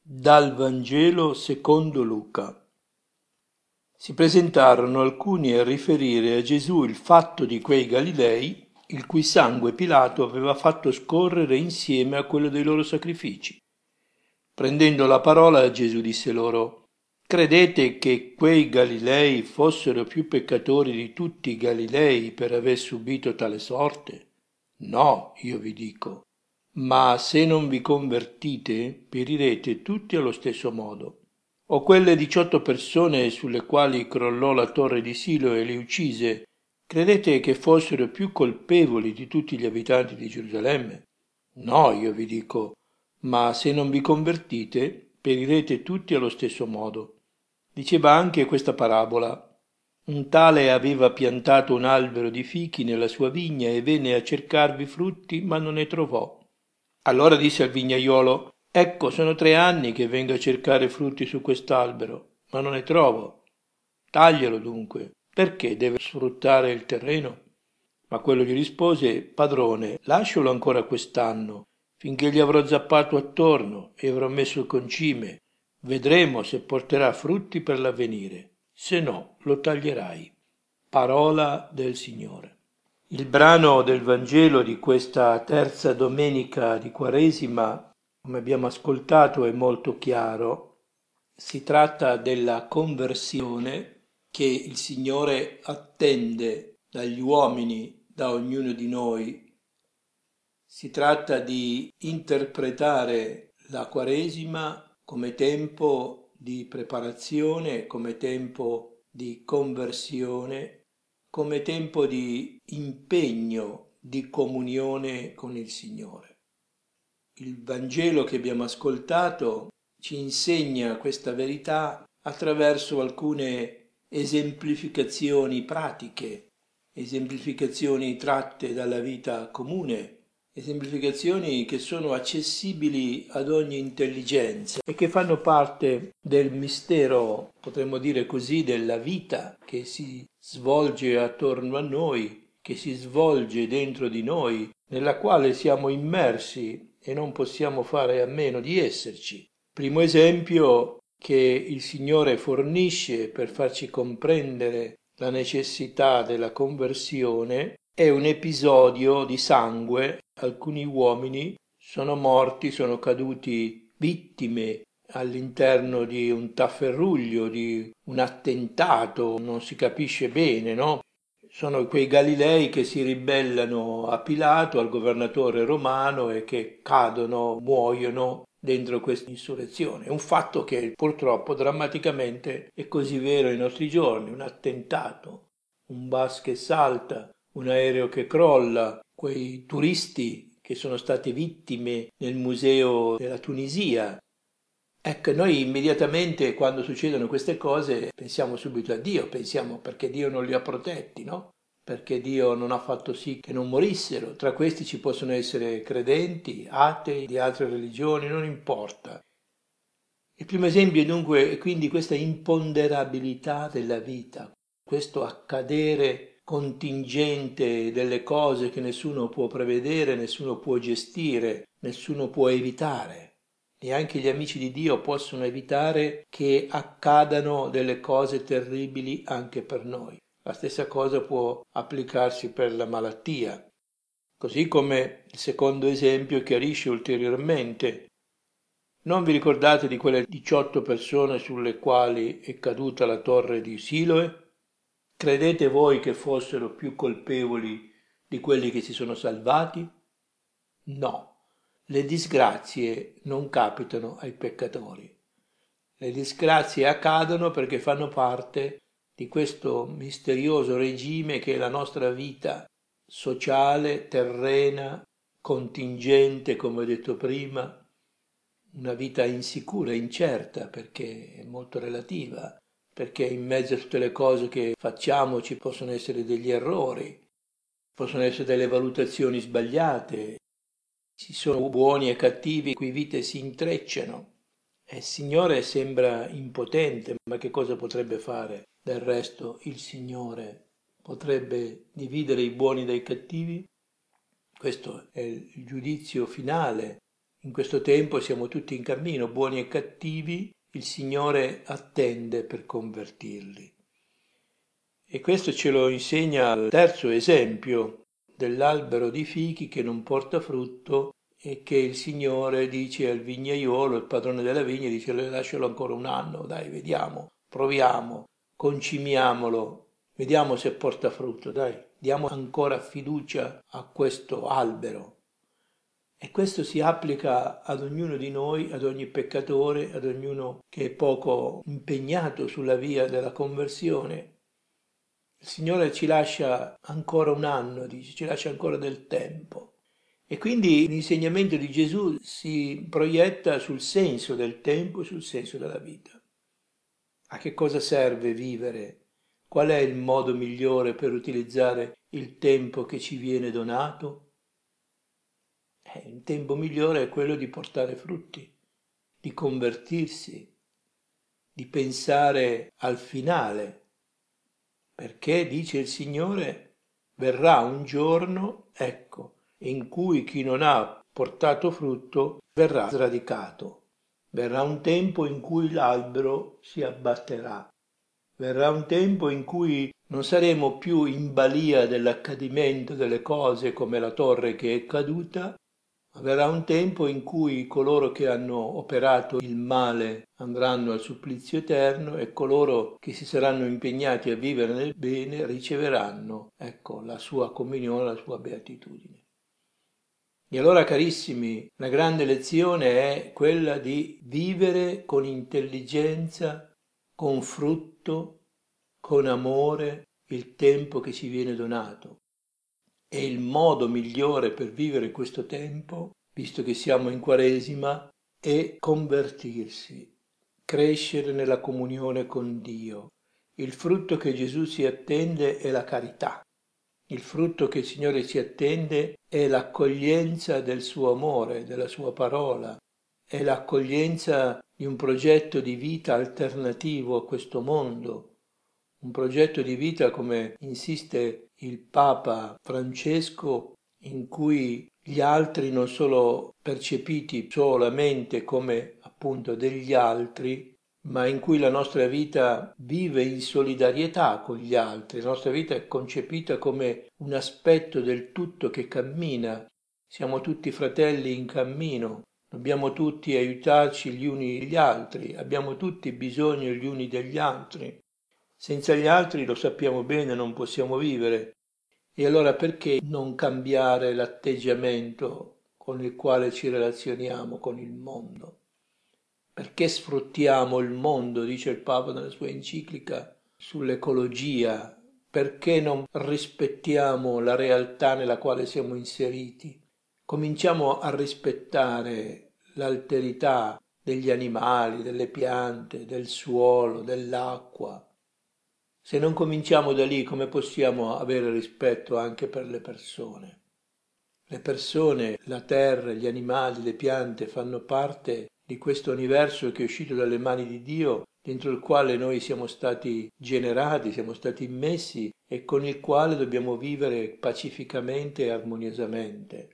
Dal Vangelo secondo Luca. Si presentarono alcuni a riferire a Gesù il fatto di quei Galilei, il cui sangue Pilato aveva fatto scorrere insieme a quello dei loro sacrifici. Prendendo la parola, Gesù disse loro: Credete che quei Galilei fossero più peccatori di tutti i Galilei per aver subito tale sorte? No, io vi dico. Ma se non vi convertite, perirete tutti allo stesso modo. O quelle 18 persone sulle quali crollò la torre di Silo e le uccise, credete che fossero più colpevoli di tutti gli abitanti di Gerusalemme? No, io vi dico, ma se non vi convertite, perirete tutti allo stesso modo. Diceva anche questa parabola. Un tale aveva piantato un albero di fichi nella sua vigna e venne a cercarvi frutti, ma non ne trovò. Allora disse al vignaiolo: Ecco, sono 3 anni che vengo a cercare frutti su quest'albero, ma non ne trovo. Taglialo dunque, perché deve sfruttare il terreno? Ma quello gli rispose: Padrone, lascialo ancora quest'anno, finché gli avrò zappato attorno e avrò messo il concime. Vedremo se porterà frutti per l'avvenire, se no lo taglierai. Parola del Signore. Il brano del Vangelo di questa terza domenica di Quaresima, come abbiamo ascoltato, è molto chiaro. Si tratta della conversione che il Signore attende dagli uomini, da ognuno di noi. Si tratta di interpretare la Quaresima come tempo di preparazione, come tempo di conversione, come tempo di impegno, di comunione con il Signore. Il Vangelo che abbiamo ascoltato ci insegna questa verità attraverso alcune esemplificazioni pratiche, esemplificazioni tratte dalla vita comune, esemplificazioni che sono accessibili ad ogni intelligenza e che fanno parte del mistero, potremmo dire così, della vita che si svolge attorno a noi, che si svolge dentro di noi, nella quale siamo immersi e non possiamo fare a meno di esserci. Primo esempio che il Signore fornisce per farci comprendere la necessità della conversione è un episodio di sangue. Alcuni uomini sono morti, sono caduti vittime all'interno di un tafferruglio, di un attentato, non si capisce bene, no? Sono quei Galilei che si ribellano a Pilato, al governatore romano, e che cadono, muoiono dentro questa insurrezione. È un fatto che purtroppo drammaticamente è così vero ai nostri giorni, un attentato, un bus che salta, un aereo che crolla, quei turisti che sono stati vittime nel museo della Tunisia. Ecco, noi immediatamente quando succedono queste cose pensiamo subito a Dio, pensiamo perché Dio non li ha protetti, no? Perché Dio non ha fatto sì che non morissero. Tra questi ci possono essere credenti, atei, di altre religioni, non importa. Il primo esempio è dunque quindi questa imponderabilità della vita, questo accadere contingente delle cose che nessuno può prevedere, nessuno può gestire, nessuno può evitare. Neanche gli amici di Dio possono evitare che accadano delle cose terribili anche per noi. La stessa cosa può applicarsi per la malattia. Così come il secondo esempio chiarisce ulteriormente. Non vi ricordate di quelle 18 persone sulle quali è caduta la torre di Siloe? Credete voi che fossero più colpevoli di quelli che si sono salvati? No, le disgrazie non capitano ai peccatori. Le disgrazie accadono perché fanno parte di questo misterioso regime che è la nostra vita sociale, terrena, contingente, come ho detto prima, una vita insicura, incerta, perché è molto relativa, perché in mezzo a tutte le cose che facciamo ci possono essere degli errori, possono essere delle valutazioni sbagliate, ci sono buoni e cattivi cui vite si intrecciano. E il Signore sembra impotente, ma che cosa potrebbe fare? Del resto il Signore potrebbe dividere i buoni dai cattivi? Questo è il giudizio finale In questo tempo siamo tutti in cammino, buoni e cattivi, il Signore attende per convertirli. E questo ce lo insegna il terzo esempio dell'albero di fichi che non porta frutto e che il Signore dice al vignaiolo, il padrone della vigna, dice lascialo ancora un anno, dai, vediamo, proviamo, concimiamolo, vediamo se porta frutto, dai, diamo ancora fiducia a questo albero. E questo si applica ad ognuno di noi, ad ogni peccatore, ad ognuno che è poco impegnato sulla via della conversione. Il Signore ci lascia ancora un anno, dice, ci lascia ancora del tempo. E quindi l'insegnamento di Gesù si proietta sul senso del tempo e sul senso della vita. A che cosa serve vivere? Qual è il modo migliore per utilizzare il tempo che ci viene donato? Il tempo migliore è quello di portare frutti, di convertirsi, di pensare al finale, perché, dice il Signore, verrà un giorno, ecco, in cui chi non ha portato frutto verrà sradicato. Verrà un tempo in cui l'albero si abbatterà. Verrà un tempo in cui non saremo più in balia dell'accadimento delle cose come la torre che è caduta. Verrà un tempo in cui coloro che hanno operato il male andranno al supplizio eterno e coloro che si saranno impegnati a vivere nel bene riceveranno, ecco, la sua comunione, la sua beatitudine. E allora, carissimi, la grande lezione è quella di vivere con intelligenza, con frutto, con amore il tempo che ci viene donato. E il modo migliore per vivere questo tempo, visto che siamo in Quaresima, è convertirsi, crescere nella comunione con Dio. Il frutto che Gesù si attende è la carità. Il frutto che il Signore si attende è l'accoglienza del suo amore, della sua parola, è l'accoglienza di un progetto di vita alternativo a questo mondo, un progetto di vita, come insiste il Papa Francesco, in cui gli altri non sono percepiti solamente come appunto degli altri, ma in cui la nostra vita vive in solidarietà con gli altri, la nostra vita è concepita come un aspetto del tutto che cammina, siamo tutti fratelli in cammino, dobbiamo tutti aiutarci gli uni gli altri, abbiamo tutti bisogno gli uni degli altri. Senza gli altri, lo sappiamo bene, non possiamo vivere. E allora perché non cambiare l'atteggiamento con il quale ci relazioniamo con il mondo? Perché sfruttiamo il mondo, dice il Papa nella sua enciclica sull'ecologia? Perché non rispettiamo la realtà nella quale siamo inseriti? Cominciamo a rispettare l'alterità degli animali, delle piante, del suolo, dell'acqua. Se non cominciamo da lì, come possiamo avere rispetto anche per le persone? Le persone, la terra, gli animali, le piante fanno parte di questo universo che è uscito dalle mani di Dio, dentro il quale noi siamo stati generati, siamo stati immessi e con il quale dobbiamo vivere pacificamente e armoniosamente.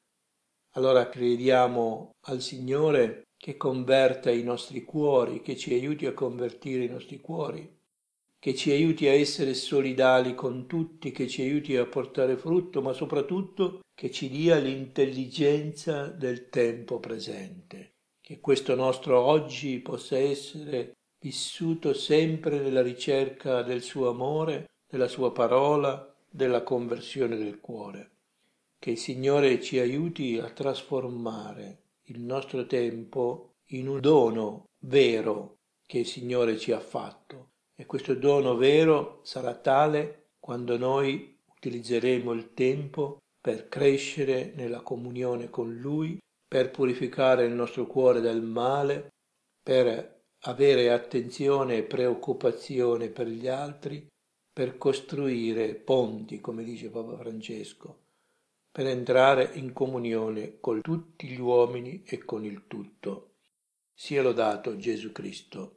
Allora crediamo al Signore che converta i nostri cuori, che ci aiuti a convertire i nostri cuori, che ci aiuti a essere solidali con tutti, che ci aiuti a portare frutto, ma soprattutto che ci dia l'intelligenza del tempo presente, che questo nostro oggi possa essere vissuto sempre nella ricerca del suo amore, della sua parola, della conversione del cuore. Che il Signore ci aiuti a trasformare il nostro tempo in un dono vero che il Signore ci ha fatto. E questo dono vero sarà tale quando noi utilizzeremo il tempo per crescere nella comunione con Lui, per purificare il nostro cuore dal male, per avere attenzione e preoccupazione per gli altri, per costruire ponti, come dice Papa Francesco, per entrare in comunione con tutti gli uomini e con il tutto. Sia lodato Gesù Cristo.